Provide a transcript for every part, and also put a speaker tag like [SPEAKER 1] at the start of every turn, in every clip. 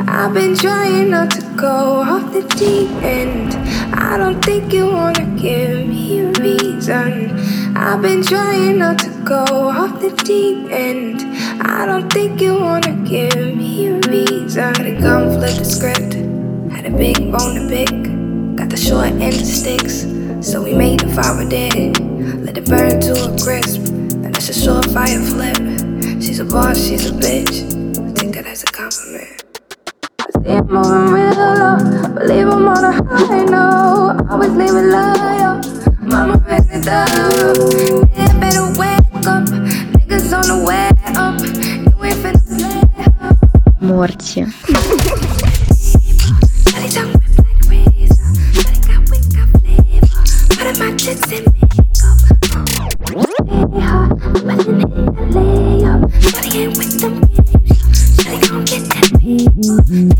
[SPEAKER 1] I've been trying not to go off the deep end. I don't think you wanna give me a reason. I've been trying not to go off the deep end. I don't think you wanna give me a reason. Had a gun, flip the script. Had a big bone to pick. Got the short end of sticks, so we made the fire dead. Let it burn to a crisp. And that's a surefire flip. She's a boss, she's a bitch. I take that as a compliment. I see I'm moving real low, believe I'm on a high note. Always leave it low, mama raised me down. Yeah, better wake up, niggas on the way up. You ain't finna play up.
[SPEAKER 2] Морти.
[SPEAKER 1] My tits and makeup. Stay hot, but then hit the layup. Shawty ain't with them games. Shawty gon' get that paper.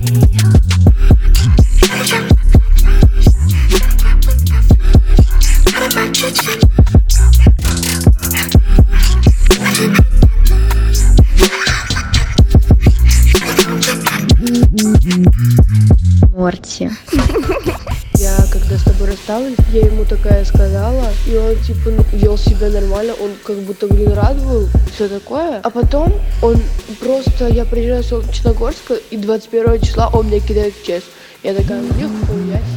[SPEAKER 1] Shawty jump like rain. Shawty got with the flames. Shawty my tits and
[SPEAKER 2] Морти.
[SPEAKER 3] Я когда с тобой рассталась, я ему такая сказала, и он типа вел себя нормально, он как будто, рад был, все такое. А потом я приезжаю с Солнечногорска, и 21 числа он мне кидает чест. Я такая, нихуя